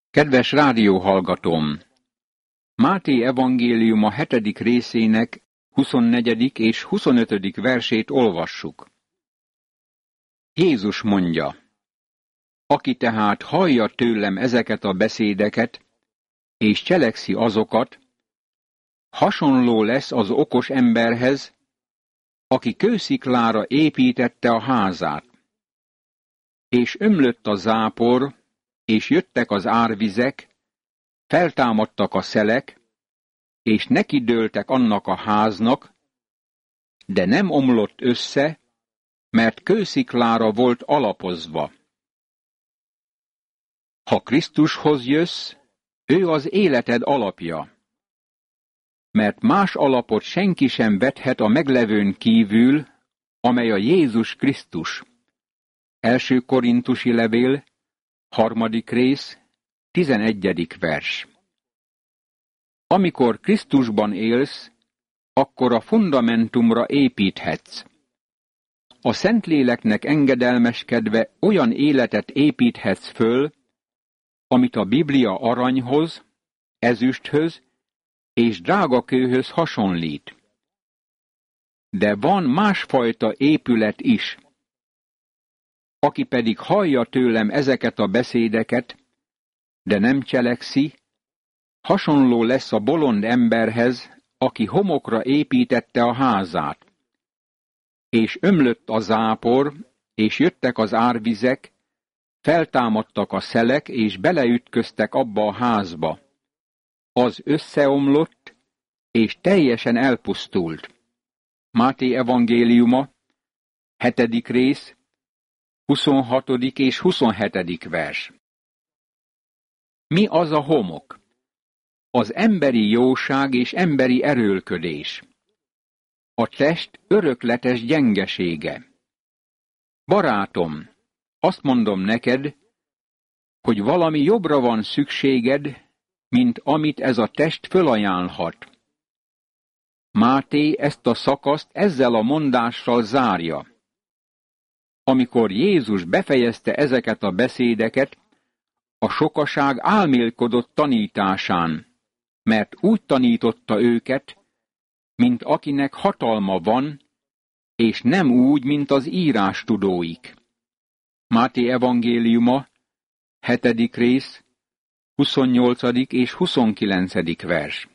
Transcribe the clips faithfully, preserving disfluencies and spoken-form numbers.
Kedves rádióhallgatóm! Máté evangéliuma hetedik részének huszonnegyedik és huszonötödik versét olvassuk. Jézus mondja: Aki tehát hallja tőlem ezeket a beszédeket, és cselekszi azokat, hasonló lesz az okos emberhez, aki kősziklára építette a házát. És ömlött a zápor, és jöttek az árvizek, feltámadtak a szelek, és nekidőltek annak a háznak, de nem omlott össze, mert kősziklára volt alapozva. Ha Krisztushoz jössz, ő az életed alapja, mert más alapot senki sem vethet a meglevőn kívül, amely a Jézus Krisztus. Első Korintusi levél, harmadik rész, tizenegyedik vers. Amikor Krisztusban élsz, akkor a fundamentumra építhetsz. A Szentléleknek engedelmeskedve olyan életet építhetsz föl, amit a Biblia aranyhoz, ezüsthöz és drágakőhöz hasonlít. De van másfajta épület is. Aki pedig hallja tőlem ezeket a beszédeket, de nem cselekszi, hasonló lesz a bolond emberhez, aki homokra építette a házát. És ömlött a zápor, és jöttek az árvizek, feltámadtak a szelek, és beleütköztek abba a házba. Az összeomlott, és teljesen elpusztult. Máté evangéliuma, hetedik rész, huszonhatodik és huszonhetedik vers. Mi az a homok? Az emberi jóság és emberi erőlködés. A test örökletes gyengesége. Barátom, azt mondom neked, hogy valami jobbra van szükséged, mint amit ez a test fölajánlhat. Máté ezt a szakaszt ezzel a mondással zárja. Amikor Jézus befejezte ezeket a beszédeket, a sokaság álmélkodott tanításán, mert úgy tanította őket, mint akinek hatalma van, és nem úgy, mint az írástudóik. Máté evangéliuma, hetedik rész, huszonnyolcadik és huszonkilencedik vers.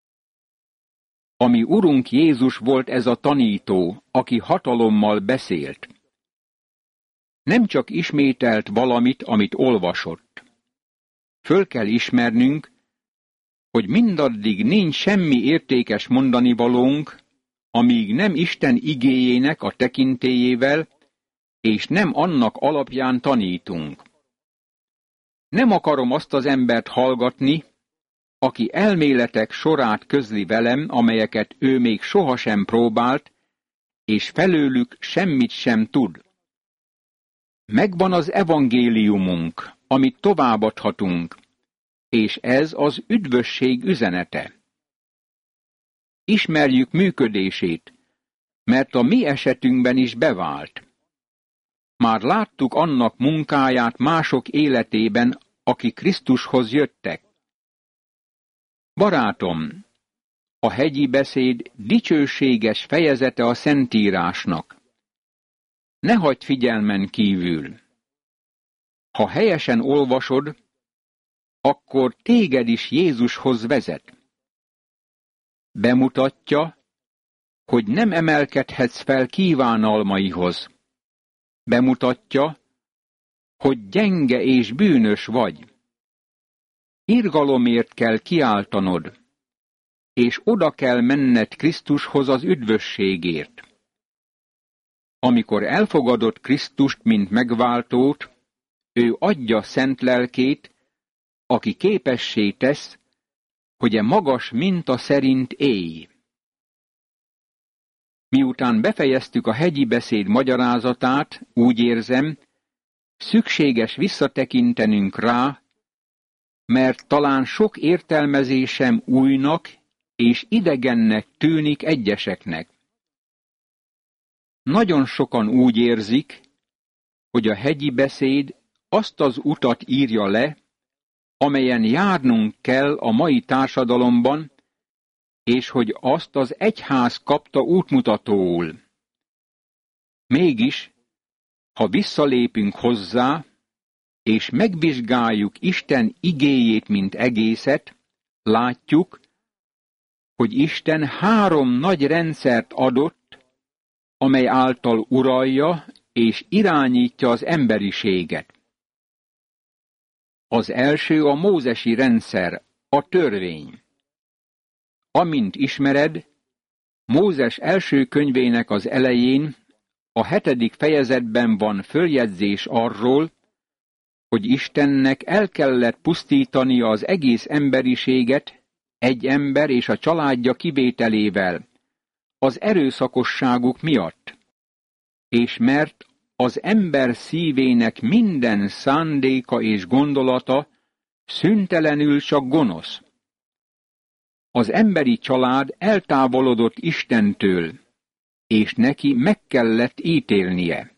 Ami Urunk Jézus volt ez a tanító, aki hatalommal beszélt. Nem csak ismételt valamit, amit olvasott. Föl kell ismernünk, hogy mindaddig nincs semmi értékes mondanivalónk, amíg nem Isten igéjének a tekintélyével, és nem annak alapján tanítunk. Nem akarom azt az embert hallgatni, aki elméletek sorát közli velem, amelyeket ő még sohasem próbált, és felőlük semmit sem tud. Megvan az evangéliumunk, amit továbbadhatunk, és ez az üdvösség üzenete. Ismerjük működését, mert a mi esetünkben is bevált. Már láttuk annak munkáját mások életében, akik Krisztushoz jöttek. Barátom, a hegyi beszéd dicsőséges fejezete a Szentírásnak. Ne hagyd figyelmen kívül. Ha helyesen olvasod, akkor téged is Jézushoz vezet. Bemutatja, hogy nem emelkedhetsz fel kívánalmaihoz. Bemutatja, hogy gyenge és bűnös vagy. Irgalomért kell kiáltanod, és oda kell menned Krisztushoz az üdvösségért. Amikor elfogadod Krisztust, mint megváltót, ő adja szent lelkét, aki képessé tesz, hogy e magas minta szerint élj. Miután befejeztük a hegyi beszéd magyarázatát, úgy érzem, szükséges visszatekintenünk rá, mert talán sok értelmezésem újnak és idegennek tűnik egyeseknek. Nagyon sokan úgy érzik, hogy a hegyi beszéd azt az utat írja le, amelyen járnunk kell a mai társadalomban, és hogy azt az egyház kapta útmutatóul. Mégis, ha visszalépünk hozzá, és megvizsgáljuk Isten igéjét, mint egészet, látjuk, hogy Isten három nagy rendszert adott, amely által uralja és irányítja az emberiséget. Az első a mózesi rendszer, a törvény. Amint ismered, Mózes első könyvének az elején, a hetedik fejezetben van följegyzés arról, hogy Istennek el kellett pusztítania az egész emberiséget, egy ember és a családja kivételével, az erőszakosságuk miatt, és mert az ember szívének minden szándéka és gondolata szüntelenül csak gonosz. Az emberi család eltávolodott Istentől, és neki meg kellett ítélnie.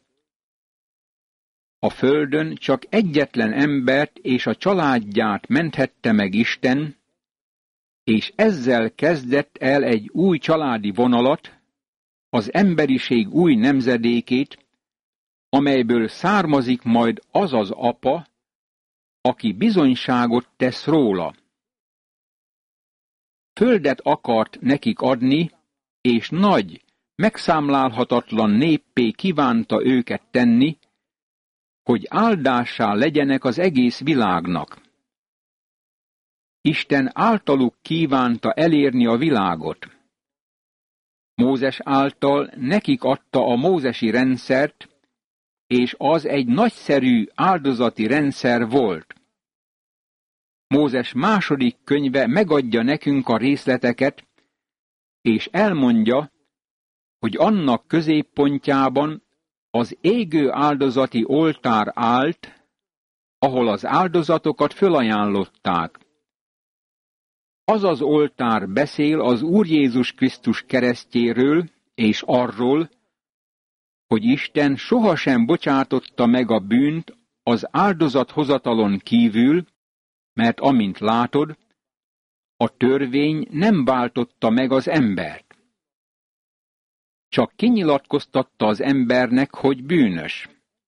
A földön csak egyetlen embert és a családját menthette meg Isten, és ezzel kezdett el egy új családi vonalat, az emberiség új nemzedékét, amelyből származik majd az az apa, aki bizonyságot tesz róla. Földet akart nekik adni, és nagy, megszámlálhatatlan néppé kívánta őket tenni, hogy áldássá legyenek az egész világnak. Isten általuk kívánta elérni a világot. Mózes által nekik adta a mózesi rendszert, és az egy nagyszerű áldozati rendszer volt. Mózes második könyve megadja nekünk a részleteket, és elmondja, hogy annak középpontjában az égő áldozati oltár állt, ahol az áldozatokat fölajánlották. Az az oltár beszél az Úr Jézus Krisztus keresztjéről és arról, hogy Isten sohasem bocsátotta meg a bűnt az áldozathozatalon kívül, mert amint látod, a törvény nem váltotta meg az embert. Csak kinyilatkoztatta az embernek, hogy bűnös.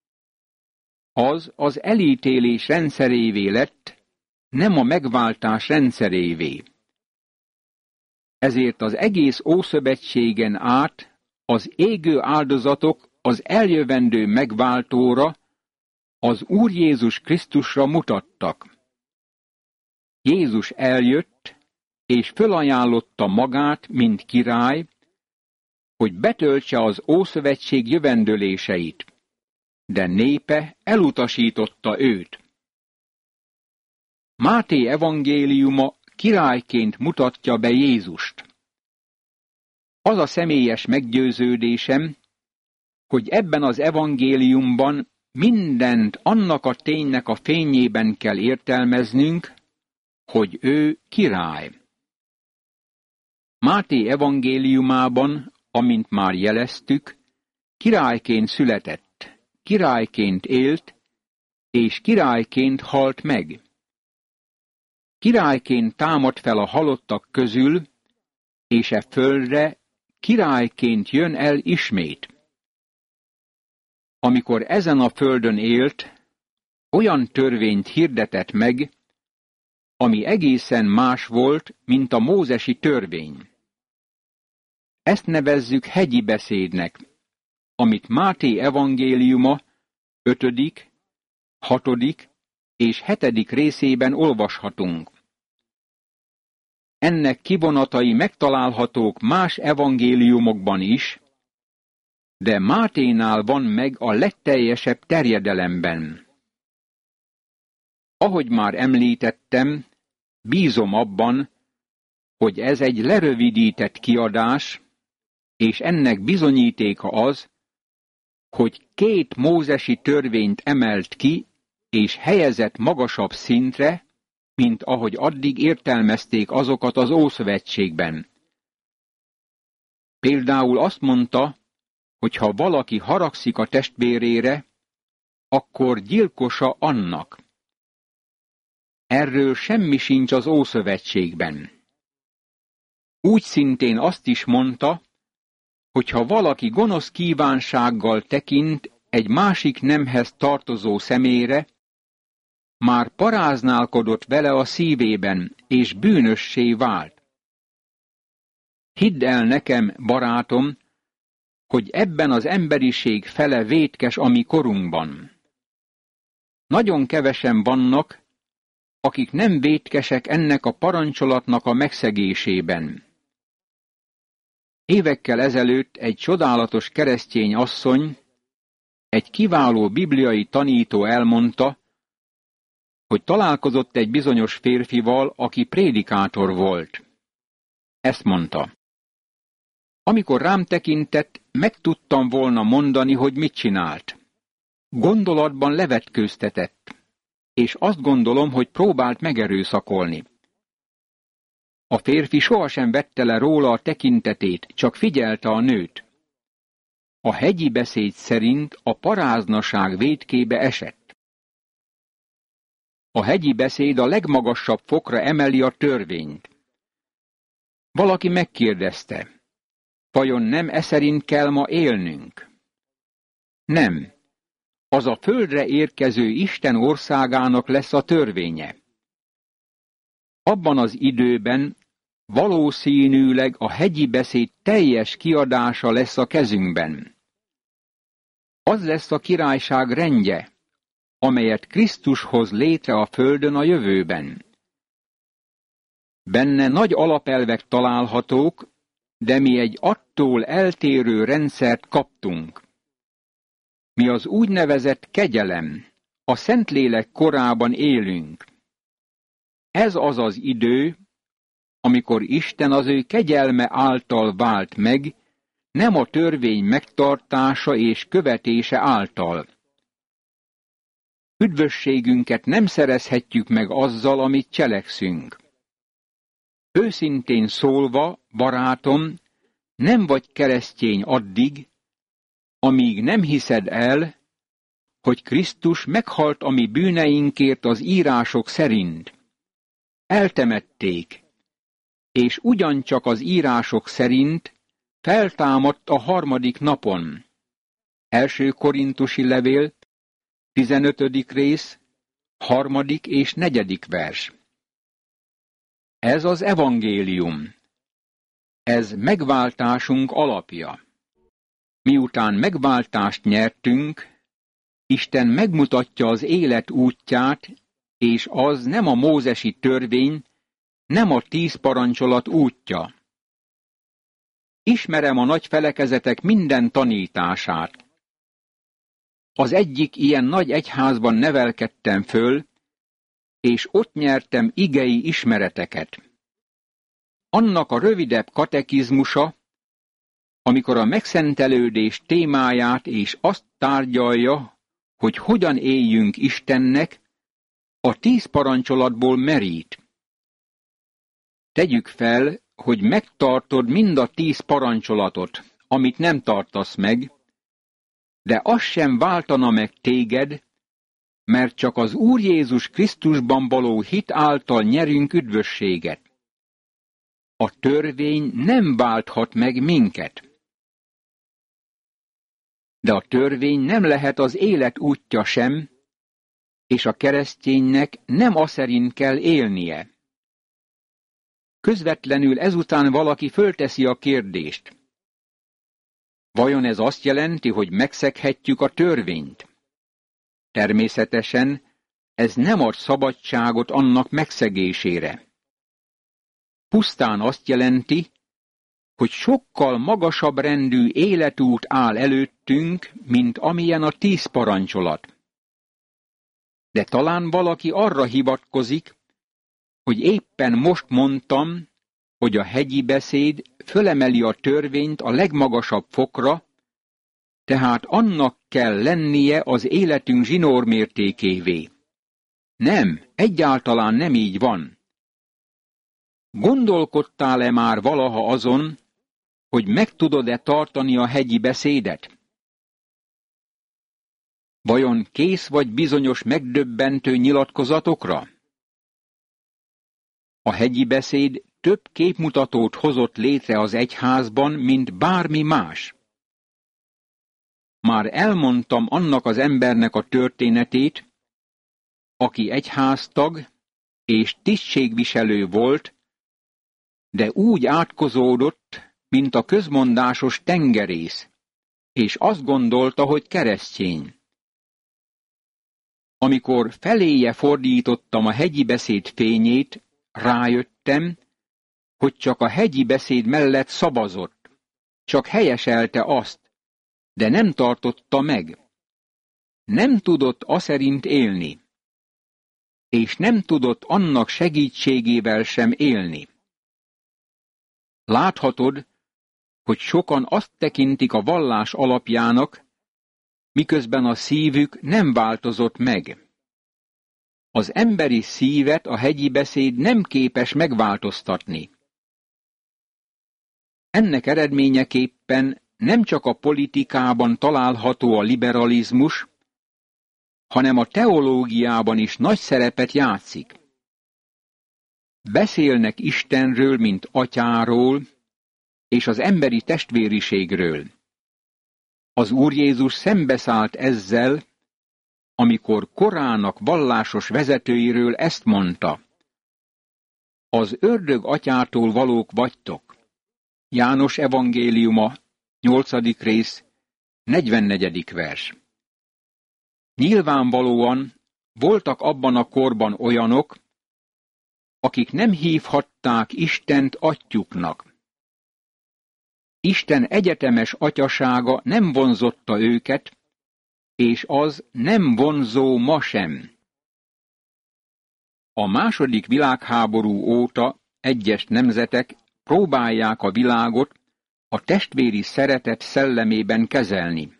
Az az elítélés rendszerévé lett, nem a megváltás rendszerévé. Ezért az egész Ószövetségen át az égő áldozatok az eljövendő megváltóra, az Úr Jézus Krisztusra mutattak. Jézus eljött, és fölajánlotta magát, mint király, hogy betöltse az Ószövetség jövendőléseit, de népe elutasította őt. Máté evangéliuma királyként mutatja be Jézust. Az a személyes meggyőződésem, hogy ebben az evangéliumban mindent annak a ténynek a fényében kell értelmeznünk, hogy ő király. Máté evangéliumában, amint már jeleztük, királyként született, királyként élt, és királyként halt meg. Királyként támad fel a halottak közül, és e földre királyként jön el ismét. Amikor ezen a földön élt, olyan törvényt hirdetett meg, ami egészen más volt, mint a mózesi törvény. Ezt nevezzük hegyi beszédnek, amit Máté evangéliuma ötödik, hatodik és hetedik részében olvashatunk. Ennek kivonatai megtalálhatók más evangéliumokban is, de Máténál van meg a legteljesebb terjedelemben. Ahogy már említettem, bízom abban, hogy ez egy lerövidített kiadás, és ennek bizonyítéka az, hogy két mózesi törvényt emelt ki, és helyezett magasabb szintre, mint ahogy addig értelmezték azokat az Ószövetségben. Például azt mondta, hogy ha valaki haragszik a testvérére, akkor gyilkosa annak. Erről semmi sincs az Ószövetségben. Úgy szintén azt is mondta, hogy ha valaki gonosz kívánsággal tekint egy másik nemhez tartozó személyre, már paráználkodott vele a szívében, és bűnössé vált. Hidd el nekem, barátom, hogy ebben az emberiség fele vétkes a mi korunkban. Nagyon kevesen vannak, akik nem vétkesek ennek a parancsolatnak a megszegésében. Évekkel ezelőtt egy csodálatos keresztény asszony, egy kiváló bibliai tanító elmondta, hogy találkozott egy bizonyos férfival, aki prédikátor volt. Ezt mondta: amikor rám tekintett, meg tudtam volna mondani, hogy mit csinált. Gondolatban levetkőztetett, és azt gondolom, hogy próbált megerőszakolni. A férfi sohasem vette le róla a tekintetét, csak figyelte a nőt. A hegyi beszéd szerint a paráznaság vétkébe esett. A hegyi beszéd a legmagasabb fokra emeli a törvényt. Valaki megkérdezte: vajon nem e szerint kell ma élnünk? Nem. Az a földre érkező Isten országának lesz a törvénye. Abban az időben valószínűleg a hegyi beszéd teljes kiadása lesz a kezünkben. Az lesz a királyság rendje, amelyet Krisztus hoz létre a földön a jövőben. Benne nagy alapelvek találhatók, de mi egy attól eltérő rendszert kaptunk. Mi az úgynevezett kegyelem, a Szentlélek korában élünk. Ez az az idő, amikor Isten az ő kegyelme által vált meg, nem a törvény megtartása és követése által. Üdvösségünket nem szerezhetjük meg azzal, amit cselekszünk. Őszintén szólva, barátom, nem vagy keresztény addig, amíg nem hiszed el, hogy Krisztus meghalt a mi bűneinkért az írások szerint. Eltemették, és ugyancsak az írások szerint feltámadt a harmadik napon. Első Korintusi levél, tizenötödik rész, harmadik és negyedik vers. Ez az evangélium. Ez megváltásunk alapja. Miután megváltást nyertünk, Isten megmutatja az élet útját, és az nem a mózesi törvény, nem a tíz parancsolat útja. Ismerem a nagy felekezetek minden tanítását. Az egyik ilyen nagy egyházban nevelkedtem föl, és ott nyertem igei ismereteket. Annak a rövidebb katekizmusa, amikor a megszentelődés témáját és azt tárgyalja, hogy hogyan éljünk Istennek, a tíz parancsolatból merít. Tegyük fel, hogy megtartod mind a tíz parancsolatot, amit nem tartasz meg, de az sem váltana meg téged, mert csak az Úr Jézus Krisztusban való hit által nyerünk üdvösséget. A törvény nem válthat meg minket. De a törvény nem lehet az élet útja sem, és a kereszténynek nem aszerint kell élnie. Közvetlenül ezután valaki fölteszi a kérdést: vajon ez azt jelenti, hogy megszeghetjük a törvényt? Természetesen ez nem ad szabadságot annak megszegésére. Pusztán azt jelenti, hogy sokkal magasabb rendű életút áll előttünk, mint amilyen a tíz parancsolat. De talán valaki arra hivatkozik, hogy éppen most mondtam, hogy a hegyi beszéd fölemeli a törvényt a legmagasabb fokra, tehát annak kell lennie az életünk zsinórmértékévé. Nem, egyáltalán nem így van. Gondolkodtál-e már valaha azon, hogy meg tudod-e tartani a hegyi beszédet? Vajon kész vagy bizonyos megdöbbentő nyilatkozatokra? A hegyi beszéd több képmutatót hozott létre az egyházban, mint bármi más. Már elmondtam annak az embernek a történetét, aki egyháztag és tisztségviselő volt, de úgy átkozódott, mint a közmondásos tengerész, és azt gondolta, hogy keresztény. Amikor feléje fordítottam a hegyi beszéd fényét, rájöttem, hogy csak a hegyi beszéd mellett szavazott, csak helyeselte azt, de nem tartotta meg. Nem tudott aszerint élni, és nem tudott annak segítségével sem élni. Láthatod, hogy sokan azt tekintik a vallás alapjának, miközben a szívük nem változott meg. Az emberi szívet a hegyi beszéd nem képes megváltoztatni. Ennek eredményeképpen nem csak a politikában található a liberalizmus, hanem a teológiában is nagy szerepet játszik. Beszélnek Istenről, mint atyáról, és az emberi testvériségről. Az Úr Jézus szembeszállt ezzel, amikor korának vallásos vezetőiről ezt mondta: az ördög atyától valók vagytok. János evangéliuma, nyolcadik rész, negyvennegyedik vers. Nyilvánvalóan voltak abban a korban olyanok, akik nem hívhatták Istent atyjuknak. Isten egyetemes atyasága nem vonzotta őket, és az nem vonzó ma sem. A második világháború óta egyes nemzetek próbálják a világot a testvéri szeretet szellemében kezelni.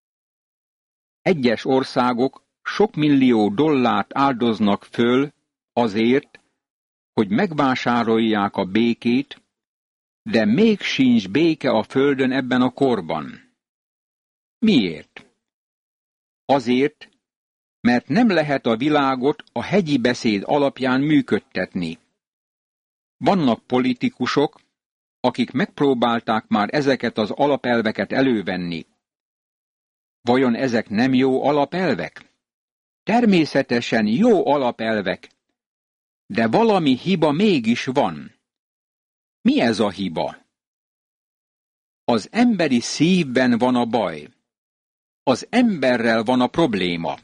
Egyes országok sok millió dollárt áldoznak föl azért, hogy megvásárolják a békét, de még sincs béke a földön ebben a korban. Miért? Azért, mert nem lehet a világot a hegyi beszéd alapján működtetni. Vannak politikusok, akik megpróbálták már ezeket az alapelveket elővenni. Vajon ezek nem jó alapelvek? Természetesen jó alapelvek, de valami hiba mégis van. Mi ez a hiba? Az emberi szívben van a baj. Az emberrel van a probléma.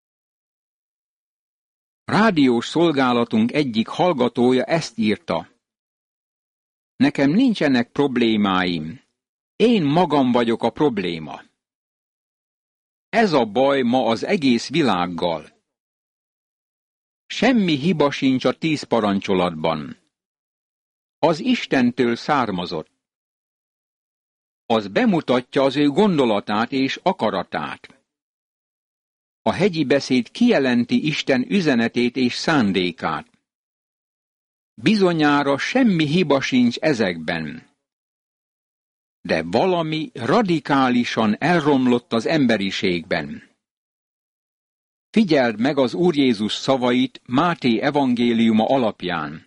Rádiós szolgálatunk egyik hallgatója ezt írta: nekem nincsenek problémáim, én magam vagyok a probléma. Ez a baj ma az egész világgal. Semmi hiba sincs a tíz parancsolatban. Az Istentől származott. Az bemutatja az ő gondolatát és akaratát. A hegyi beszéd kijelenti Isten üzenetét és szándékát. Bizonyára semmi hiba sincs ezekben. De valami radikálisan elromlott az emberiségben. Figyeld meg az Úr Jézus szavait Máté evangéliuma alapján.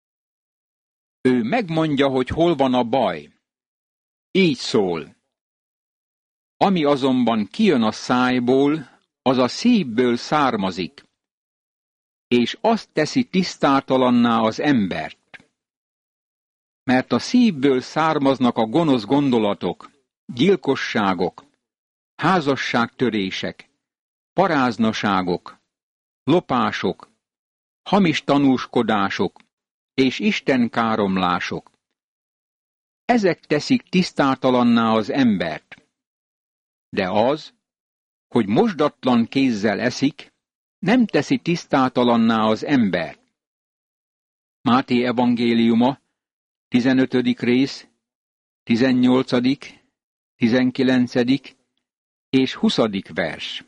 Ő megmondja, hogy hol van a baj. Így szól: ami azonban kijön a szájból, az a szívből származik, és azt teszi tisztátalanná az embert. Mert a szívből származnak a gonosz gondolatok, gyilkosságok, házasságtörések, paráznaságok, lopások, hamis tanúskodások és istenkáromlások. Ezek teszik tisztátalanná az embert. De az, hogy mosdatlan kézzel eszik, nem teszi tisztátalanná az embert. Máté evangéliuma, tizenötödik rész, tizennyolcadik, tizenkilencedik és huszadik vers.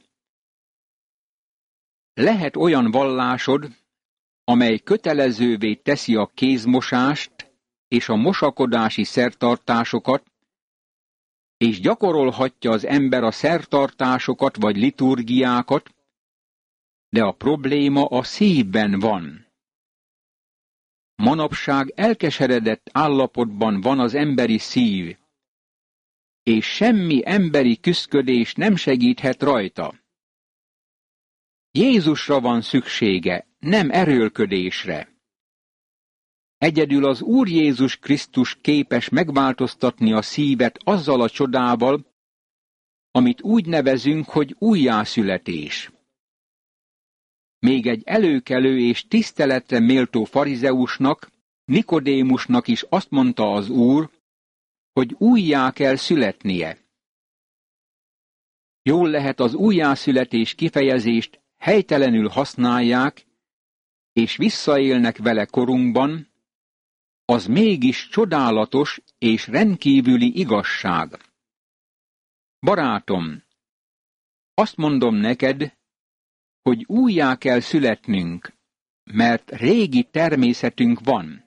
Lehet olyan vallásod, amely kötelezővé teszi a kézmosást és a mosakodási szertartásokat, és gyakorolhatja az ember a szertartásokat vagy liturgiákat, de a probléma a szívben van. Manapság elkeseredett állapotban van az emberi szív, és semmi emberi küszködés nem segíthet rajta. Jézusra van szüksége, nem erőlködésre. Egyedül az Úr Jézus Krisztus képes megváltoztatni a szívet azzal a csodával, amit úgy nevezünk, hogy újjászületés. Még egy előkelő és tiszteletre méltó farizeusnak, Nikodémusnak is azt mondta az Úr, hogy újjá kell születnie. Jól lehet, az újjászületés kifejezést helytelenül használják, és visszaélnek vele korunkban, az mégis csodálatos és rendkívüli igazság. Barátom, azt mondom neked, hogy újjá kell születnünk, mert régi természetünk van.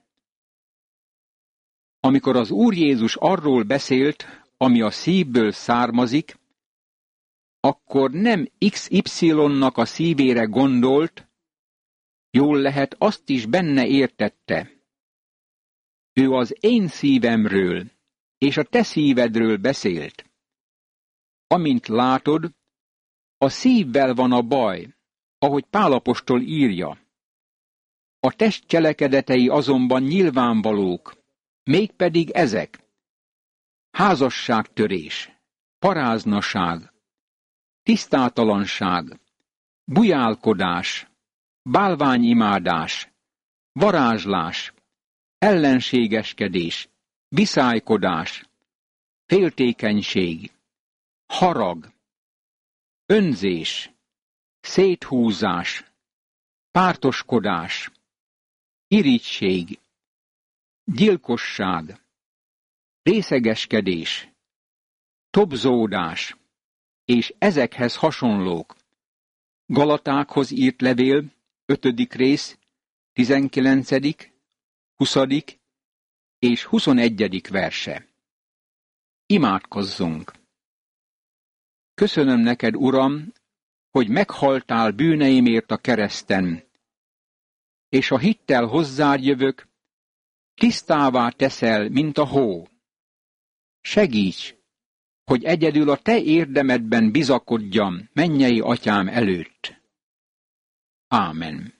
Amikor az Úr Jézus arról beszélt, ami a szívből származik, akkor nem iksz ipszilonnak a szívére gondolt, jól lehet, azt is benne értette. Ő az én szívemről és a te szívedről beszélt. Amint látod, a szívvel van a baj, ahogy Pál apostol írja. A test cselekedetei azonban nyilvánvalók, mégpedig ezek: házasságtörés, paráznaság, tisztátalanság, bujálkodás, bálványimádás, varázslás, ellenségeskedés, viszálykodás, féltékenység, harag, önzés, széthúzás, pártoskodás, irigység, gyilkosság, részegeskedés, tobzódás, és ezekhez hasonlók. Galatákhoz írt levél, ötödik rész, tizenkilencedik, huszadik és huszonegyedik verse. Imádkozzunk! Köszönöm neked, Uram, hogy meghaltál bűneimért a kereszten, és a hittel hozzád jövök, tisztává teszel, mint a hó. Segíts, hogy egyedül a te érdemedben bizakodjam mennyei atyám előtt. Ámen.